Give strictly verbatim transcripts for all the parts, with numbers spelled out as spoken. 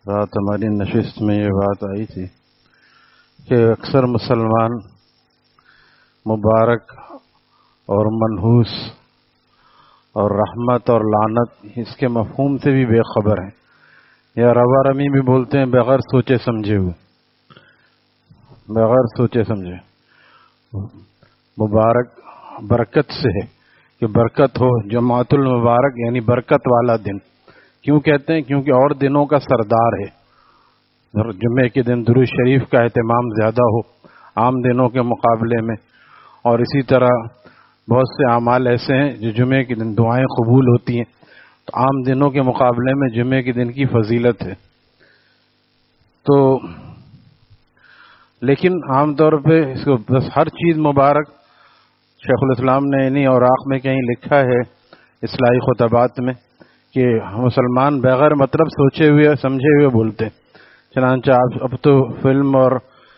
رات ہماری نشست میں یہ بات آئی تھی کہ اکثر مسلمان مبارک اور منحوس اور رحمت اور لعنت اس کے مفہوم سے بھی بے خبر ہیں، یا روا رمی بھی بولتے ہیں بغیر سوچے سمجھے ہوئے، بغیر سوچے سمجھے۔ مبارک برکت سے ہے کہ برکت ہو، جماعت المبارک یعنی برکت والا دن۔ کیوں کہتے ہیں؟ کیونکہ اور دنوں کا سردار ہے، جمعے کے دن درود شریف کا اہتمام زیادہ ہو عام دنوں کے مقابلے میں، اور اسی طرح بہت سے اعمال ایسے ہیں جو جمعے کے دن دعائیں قبول ہوتی ہیں، تو عام دنوں کے مقابلے میں جمعے کے دن کی فضیلت ہے۔ تو لیکن عام طور پہ اس کو بس ہر چیز مبارک، شیخ الاسلام نے انہی اوراق میں کہیں لکھا ہے اصلاحی خطبات میں کہ مسلمان بغیر مطلب سوچے ہوئے سمجھے ہوئے بولتے، چنانچہ اب تو فلم اور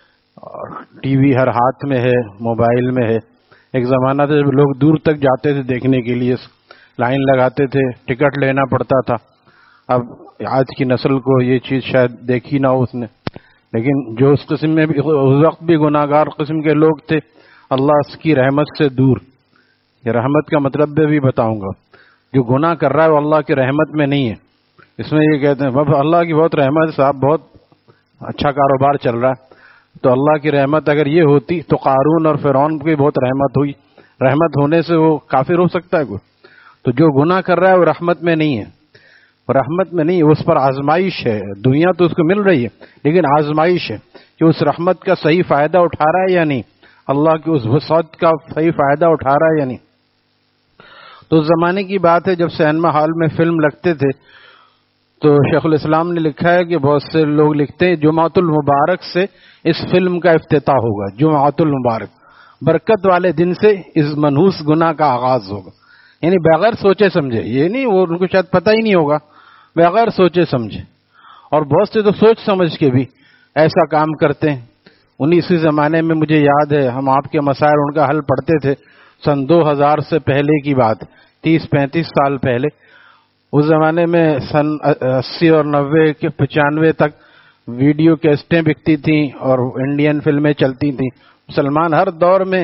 ٹی وی ہر ہاتھ میں ہے، موبائل میں ہے۔ ایک زمانہ تھا جب لوگ دور تک جاتے تھے دیکھنے کے لیے، لائن لگاتے تھے، ٹکٹ لینا پڑتا تھا۔ اب آج کی نسل کو یہ چیز شاید دیکھی نہ ہو اس نے، لیکن جو اس قسم میں بھی اس وقت بھی گناہ گار قسم کے لوگ تھے، اللہ اس کی رحمت سے دور۔ یہ رحمت کا مطلب بھی بتاؤں گا۔ جو گناہ کر رہا ہے وہ اللہ کی رحمت میں نہیں ہے۔ اس میں یہ کہتے ہیں باب اللہ کی بہت رحمت، صاحب بہت اچھا کاروبار چل رہا ہے، تو اللہ کی رحمت اگر یہ ہوتی تو قارون اور فرعون کی بہت رحمت ہوئی۔ رحمت ہونے سے وہ کافر ہو سکتا ہے کوئی؟ تو جو گناہ کر رہا ہے وہ رحمت میں نہیں ہے، وہ رحمت میں نہیں ہے، اس پر آزمائش ہے۔ دنیا تو اس کو مل رہی ہے لیکن آزمائش ہے کہ اس رحمت کا صحیح فائدہ اٹھا رہا ہے یا نہیں، اللہ کی اس وسعت کا صحیح فائدہ اٹھا رہا ہے یا نہیں۔ تو اس زمانے کی بات ہے جب سینما ہال میں فلم لگتے تھے، تو شیخ الاسلام نے لکھا ہے کہ بہت سے لوگ لکھتے ہیں جمعۃ المبارک سے اس فلم کا افتتاح ہوگا، جمعۃ المبارک، برکت والے دن سے اس منحوس گناہ کا آغاز ہوگا، یعنی بغیر سوچے سمجھے۔ یہ نہیں، وہ ان کو شاید پتہ ہی نہیں ہوگا، بغیر سوچے سمجھے۔ اور بہت سے تو سوچ سمجھ کے بھی ایسا کام کرتے ہیں۔ انہی اسی زمانے میں مجھے یاد ہے ہم آپ کے مسائل ان کا حل پڑھتے تھے، سن دو ہزار سے پہلے کی بات، تیس پینتیس سال پہلے۔ اس زمانے میں سن اسی اور نوے کے پچانوے تک ویڈیو کیسٹیں بکتی تھیں اور انڈین فلمیں چلتی تھیں۔ مسلمان ہر دور میں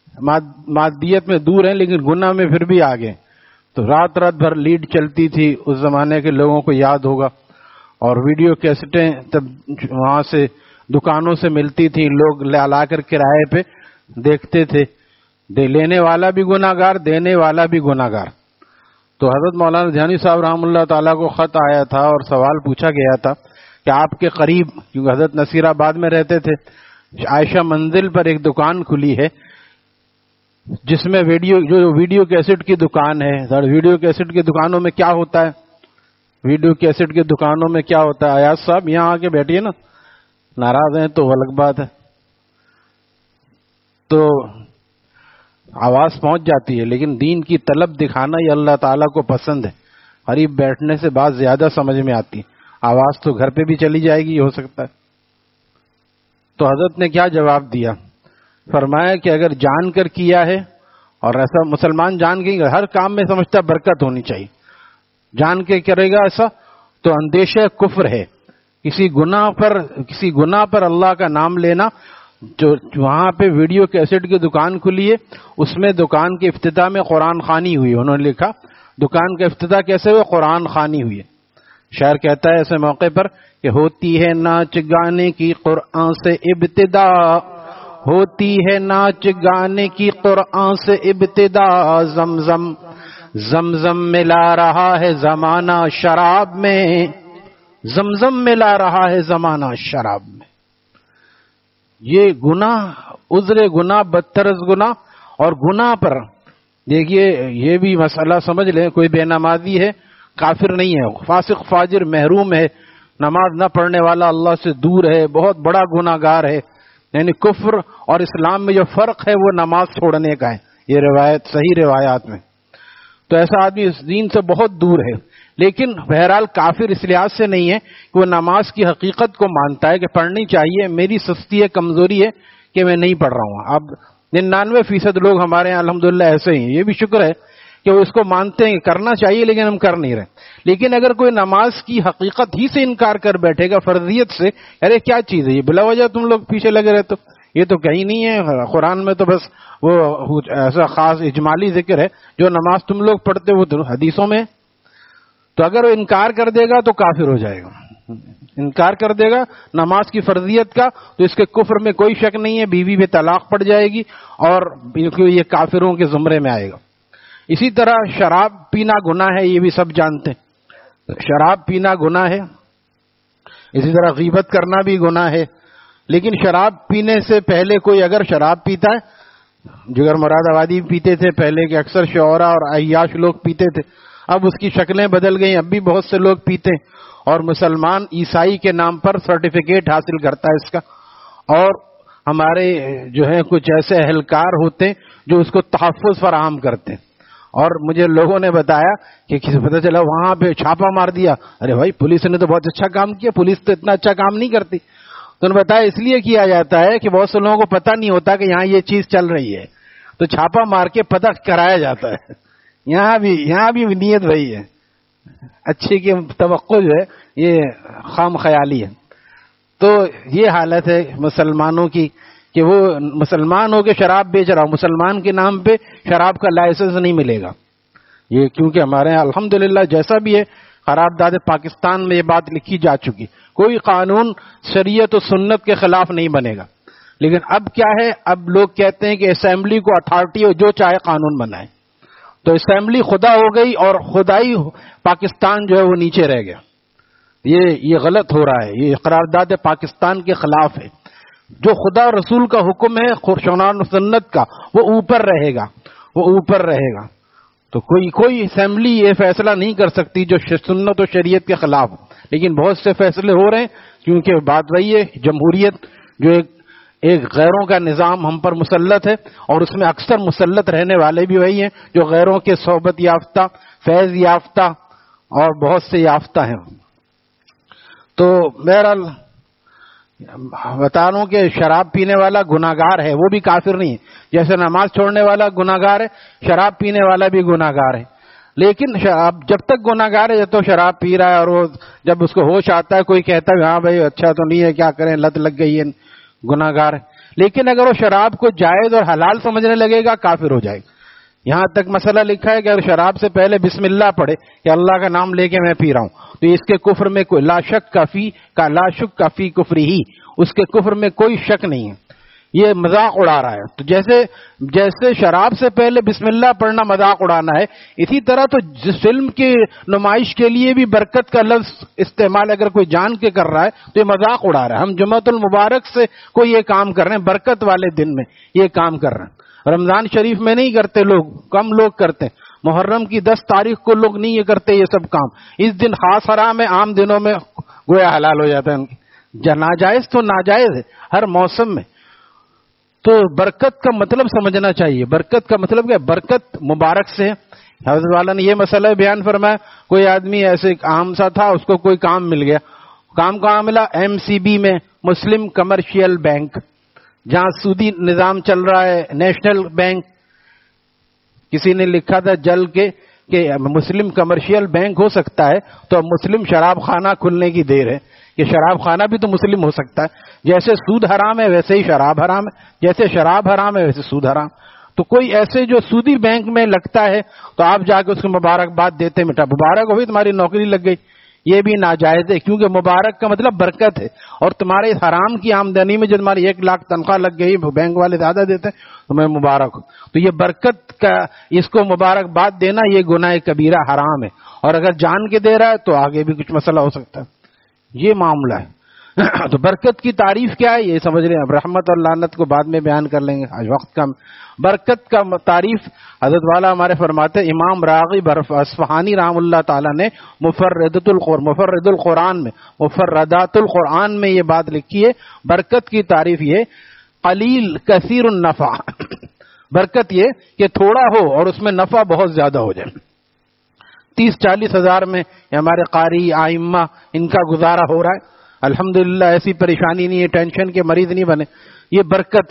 مادیت میں دور ہیں لیکن گناہ میں پھر بھی آگے۔ تو رات رات بھر لیڈ چلتی تھی، اس زمانے کے لوگوں کو یاد ہوگا، اور ویڈیو کیسٹیں تب وہاں سے دکانوں سے ملتی تھیں، لوگ لا لا کر کرائے پہ دیکھتے تھے۔ دے لینے والا بھی گناہ گار، دینے والا بھی گناہ گار۔ تو حضرت مولانا دھیانی صاحب رحمۃ اللہ تعالیٰ کو خط آیا تھا اور سوال پوچھا گیا تھا کہ آپ کے قریب، کیونکہ حضرت نصیر آباد میں رہتے تھے، عائشہ منزل پر ایک دکان کھلی ہے جس میں ویڈیو جو ویڈیو کیسٹ کی دکان ہے۔ ویڈیو کیسٹ کی دکانوں میں کیا ہوتا ہے؟ ویڈیو کیسٹ کی دکانوں میں کیا ہوتا ہے؟ ایاز صاحب یہاں آ کے بیٹھیے نا، ناراض ہیں تو الگ بات ہے۔ تو آواز پہنچ جاتی ہے لیکن دین کی طلب دکھانا یہ اللہ تعالیٰ کو پسند ہے۔ قریب بیٹھنے سے بات زیادہ سمجھ میں آتی، آواز تو گھر پہ بھی چلی جائے گی، ہو سکتا ہے۔ تو حضرت نے کیا جواب دیا؟ فرمایا کہ اگر جان کر کیا ہے، اور ایسا مسلمان جان کے ہر کام میں سمجھتا برکت ہونی چاہیے، جان کے کرے گا ایسا تو اندیشہ کفر ہے۔ کسی گناہ پر کسی گناہ پر اللہ کا نام لینا، جو وہاں پہ ویڈیو کیسٹ کی دکان کھلی ہے، اس میں دکان کے افتتاح میں قرآن خوانی ہوئی۔ انہوں نے لکھا دکان کا افتتاح کیسے ہوئے؟ قرآن خوانی ہوئی ہے۔ شاعر کہتا ہے ایسے موقع پر کہ ہوتی ہے ناچ گانے کی قرآن سے ابتدا، ہوتی ہے ناچ گانے کی قرآن سے ابتدا، زمزم زمزم ملا رہا ہے زمانہ شراب میں، زمزم ملا رہا ہے زمانہ شراب میں۔ یہ گناہ، عذر گناہ، بدتر از گناہ، اور گناہ پر دیکھیے یہ بھی مسئلہ سمجھ لیں، کوئی بے نمازی ہے کافر نہیں ہے، فاسق فاجر محروم ہے، نماز نہ پڑھنے والا اللہ سے دور ہے، بہت بڑا گناہ گار ہے۔ یعنی کفر اور اسلام میں جو فرق ہے وہ نماز چھوڑنے کا ہے، یہ روایت صحیح روایات میں۔ تو ایسا آدمی اس دین سے بہت دور ہے، لیکن بہرحال کافر اس لحاظ سے نہیں ہے کہ وہ نماز کی حقیقت کو مانتا ہے کہ پڑھنی چاہیے، میری سستی ہے، کمزوری ہے کہ میں نہیں پڑھ رہا ہوں۔ اب ننانوے فیصد لوگ ہمارے یہاں الحمدللہ ایسے ہی ہیں، یہ بھی شکر ہے کہ وہ اس کو مانتے ہیں کرنا چاہیے لیکن ہم کر نہیں رہے. لیکن اگر کوئی نماز کی حقیقت ہی سے انکار کر بیٹھے گا, فرضیت سے, ارے کیا چیز ہے یہ, بلا وجہ تم لوگ پیچھے لگے رہتے ہو, یہ تو کہیں نہیں ہے, قرآن میں تو بس وہ ایسا خاص اجمالی ذکر ہے, جو نماز تم لوگ پڑھتے وہ تو حدیثوں میں. تو اگر وہ انکار کر دے گا تو کافر ہو جائے گا, انکار کر دے گا نماز کی فرضیت کا, تو اس کے کفر میں کوئی شک نہیں ہے, بیوی پہ طلاق پڑ جائے گی اور یہ کافروں کے زمرے میں آئے گا. اسی طرح شراب پینا گناہ ہے, یہ بھی سب جانتے ہیں, شراب پینا گناہ ہے. اسی طرح غیبت کرنا بھی گناہ ہے. لیکن شراب پینے سے پہلے کوئی اگر شراب پیتا ہے, جگر مراد آبادی پیتے تھے پہلے کے اکثر شعراء اور عیاش لوگ پیتے تھے, اب اس کی شکلیں بدل گئی, اب بھی بہت سے لوگ پیتے ہیں, اور مسلمان عیسائی کے نام پر سرٹیفکیٹ حاصل کرتا ہے اس کا, اور ہمارے جو ہے کچھ ایسے اہلکار ہوتے ہیں جو اس کو تحفظ فراہم کرتے ہیں. اور مجھے لوگوں نے بتایا کہ کسی پتہ چلا وہاں پہ چھاپا مار دیا, ارے بھائی پولیس نے تو بہت اچھا کام کیا, پولیس تو اتنا اچھا کام نہیں کرتی. تو انہوں نے بتایا اس لیے کیا جاتا ہے کہ بہت سے لوگوں کو پتہ نہیں ہوتا کہ یہاں یہ چیز چل رہی ہے, تو چھاپا مار کے پتہ کرایا جاتا ہے. یہاں بھی یہاں بھی نیت وہی ہے, اچھی کی توقع جو ہے یہ خام خیالی ہے. تو یہ حالت ہے مسلمانوں کی کہ وہ مسلمان ہو کے شراب بیچ رہا ہو, مسلمان کے نام پہ شراب کا لائسنس نہیں ملے گا. یہ کیونکہ ہمارے یہاں الحمدللہ جیسا بھی ہے, قرارداد پاکستان میں یہ بات لکھی جا چکی, کوئی قانون شریعت و سنت کے خلاف نہیں بنے گا. لیکن اب کیا ہے, اب لوگ کہتے ہیں کہ اسمبلی کو اتھارٹی ہو, جو چاہے قانون بنائے. تو اسمبلی خدا ہو گئی اور خدائی پاکستان جو ہے وہ نیچے رہ گیا. یہ یہ غلط ہو رہا ہے, یہ قرارداد پاکستان کے خلاف ہے. جو خدا اور رسول کا حکم ہے قرآن و سنت کا, وہ اوپر رہے گا, وہ اوپر رہے گا. تو کوئی کوئی اسمبلی یہ فیصلہ نہیں کر سکتی جو سنت و شریعت کے خلاف. لیکن بہت سے فیصلے ہو رہے ہیں, کیونکہ بات وہی ہے, جمہوریت جو ایک ایک غیروں کا نظام ہم پر مسلط ہے, اور اس میں اکثر مسلط رہنے والے بھی وہی ہیں جو غیروں کے صحبت یافتہ, فیض یافتہ اور بہت سے یافتہ ہیں. تو بہرحال بتا رہا ہوں کہ شراب پینے والا گناہگار ہے, وہ بھی کافر نہیں ہے. جیسے نماز چھوڑنے والا گناہگار ہے, شراب پینے والا بھی گناہگار ہے. لیکن جب تک گناہگار ہے جب تو شراب پی رہا ہے, اور وہ جب اس کو ہوش آتا ہے کوئی کہتا ہے ہاں بھائی اچھا تو نہیں ہے, کیا کریں لت لگ گئی ہے, گناہگار ہے. لیکن اگر وہ شراب کو جائز اور حلال سمجھنے لگے گا کافر ہو جائے گا. یہاں تک مسئلہ لکھا ہے کہ اگر شراب سے پہلے بسم اللہ پڑھے کہ اللہ کا نام لے کے میں پی رہا ہوں, تو اس کے کفر میں کوئی لا شک کافی کا لا شک کافی کفری ہی, اس کے کفر میں کوئی شک نہیں ہے. یہ مذاق اڑا رہا ہے. تو جیسے جیسے شراب سے پہلے بسم اللہ پڑھنا مذاق اڑانا ہے, اسی طرح تو جس فلم کی نمائش کے لیے بھی برکت کا لفظ استعمال اگر کوئی جان کے کر رہا ہے تو یہ مذاق اڑا رہا ہے. ہم جمعۃ المبارک سے کوئی یہ کام کر رہے ہیں, برکت والے دن میں یہ کام کر رہے ہیں. رمضان شریف میں نہیں کرتے لوگ, کم لوگ کرتے ہیں. محرم کی دس تاریخ کو لوگ نہیں یہ کرتے یہ سب کام. اس دن خاص حرام ہے, عام دنوں میں گویا حلال ہو جاتا ہے. ناجائز تو ناجائز ہے ہر موسم میں. تو برکت کا مطلب سمجھنا چاہیے. برکت کا مطلب کیا؟ برکت مبارک سے. حضرت والا نے یہ مسئلہ بیان فرمایا, کوئی آدمی ایسے عام سا تھا, اس کو کوئی کام مل گیا. کام کہاں ملا؟ ایم سی بی میں, مسلم کمرشل بینک, جہاں سودی نظام چل رہا ہے, نیشنل بینک. کسی نے لکھا تھا جل کے کہ مسلم کمرشل بینک ہو سکتا ہے تو اب مسلم شراب خانہ کھلنے کی دیر ہے, کہ شراب خانہ بھی تو مسلم ہو سکتا ہے. جیسے سود حرام ہے ویسے ہی شراب حرام ہے, جیسے شراب حرام ہے ویسے سود حرام. تو کوئی ایسے جو سودی بینک میں لگتا ہے تو آپ جا کے اس کو مبارکباد دیتے, مٹا مبارک ہوئی تمہاری نوکری لگ گئی. یہ بھی ناجائز ہے, کیونکہ مبارک کا مطلب برکت ہے. اور تمہارے حرام کی آمدنی میں جو تمہاری ایک لاکھ تنخواہ لگ گئی, بینک والے زیادہ دیتے ہیں, تو میں مبارک ہوں. تو یہ برکت کا, اس کو مبارکباد دینا یہ گناہ کبیرہ حرام ہے. اور اگر جان کے دے رہا ہے تو آگے بھی کچھ مسئلہ ہو سکتا ہے. یہ معاملہ ہے. تو برکت کی تعریف کیا ہے یہ سمجھ رہے ہیں. اب رحمت اور لعنت کو بعد میں بیان کر لیں گے, آج وقت کم. برکت کا تعریف حضرت والا ہمارے فرماتے, امام راغب اصفہانی رحم اللہ تعالیٰ نے مفردۃ القرآن مفرد القرآن میں مفردات القرآن میں یہ بات لکھی ہے. برکت کی تعریف یہ قلیل کثیر النفع. برکت یہ کہ تھوڑا ہو اور اس میں نفع بہت زیادہ ہو جائے. تیس چالیس ہزار میں ہمارے قاری آئمہ ان کا گزارا ہو رہا ہے, الحمدللہ. ایسی پریشانی نہیں ہے, ٹینشن کے مریض نہیں بنے. یہ برکت ہے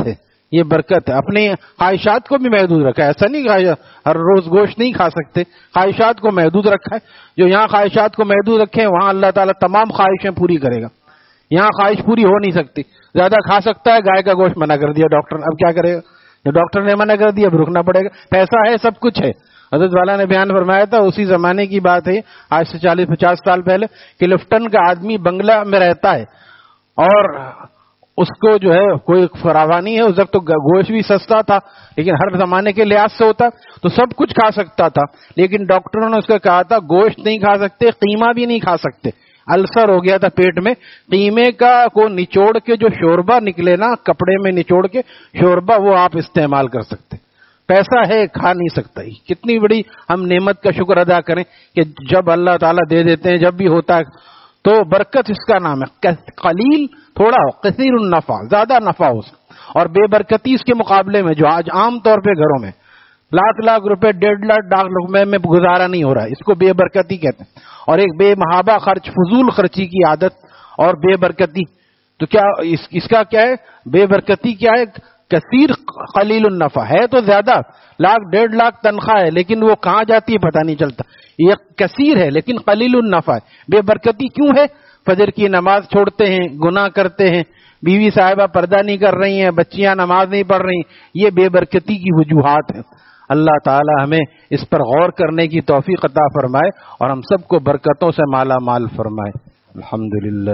یہ برکت ہے. اپنی خواہشات کو بھی محدود رکھا ہے. ایسا نہیں کہ ہر روز گوشت نہیں کھا سکتے, خواہشات کو محدود رکھا ہے. جو یہاں خواہشات کو محدود رکھے وہاں اللہ تعالیٰ تمام خواہشیں پوری کرے گا. یہاں خواہش پوری ہو نہیں سکتی. زیادہ کھا سکتا ہے, گائے کا گوشت منع کر دیا ڈاکٹر, اب کیا کرے گا؟ جو ڈاکٹر نے منع کر دیا اب رکنا پڑے گا. پیسہ ہے, سب کچھ ہے. حضرت والا نے بیان فرمایا تھا, اسی زمانے کی بات ہے آج سے چالیس پچاس سال پہلے, کہ لفٹن کا آدمی بنگلہ میں رہتا ہے اور اس کو جو ہے کوئی فراوانی ہے. اس وقت تو گوشت بھی سستا تھا لیکن ہر زمانے کے لحاظ سے ہوتا تو سب کچھ کھا سکتا تھا, لیکن ڈاکٹروں نے اس کو کہا تھا گوشت نہیں کھا سکتے, قیمہ بھی نہیں کھا سکتے. السر ہو گیا تھا پیٹ میں, قیمے کا کو نچوڑ کے جو شوربہ نکلے نا, کپڑے میں نچوڑ کے شوربہ, وہ آپ استعمال کر سکتے. پیسہ ہے, کھا نہیں سکتا. کتنی بڑی ہم نعمت کا شکر ادا کریں کہ جب اللہ تعالیٰ دے دیتے ہیں, جب بھی ہوتا ہے تو برکت اس کا نام ہے. قلیل تھوڑا ہو, کثیر النفع زیادہ نفع ہو. اور بے برکتی اس کے مقابلے میں جو آج عام طور پہ گھروں میں لاکھ لاکھ روپے ڈیڑھ لاکھ لاکھ روپے میں گزارا نہیں ہو رہا ہے, اس کو بے برکتی کہتے ہیں. اور ایک بے محابہ خرچ, فضول خرچی کی عادت اور بے برکتی. تو کیا اس, اس کا کیا ہے؟ بے برکتی کیا ہے؟ کثیر قلیل النفع ہے, تو زیادہ لاکھ ڈیڑھ لاکھ تنخواہ ہے لیکن وہ کہاں جاتی ہے پتہ نہیں چلتا. یہ کثیر ہے لیکن قلیل النفع ہے. بے برکتی کیوں ہے؟ فجر کی نماز چھوڑتے ہیں, گناہ کرتے ہیں, بیوی صاحبہ پردہ نہیں کر رہی ہیں, بچیاں نماز نہیں پڑھ رہی, یہ بے برکتی کی وجوہات ہیں. اللہ تعالی ہمیں اس پر غور کرنے کی توفیق عطا فرمائے اور ہم سب کو برکتوں سے مالا مال فرمائے. الحمدللہ.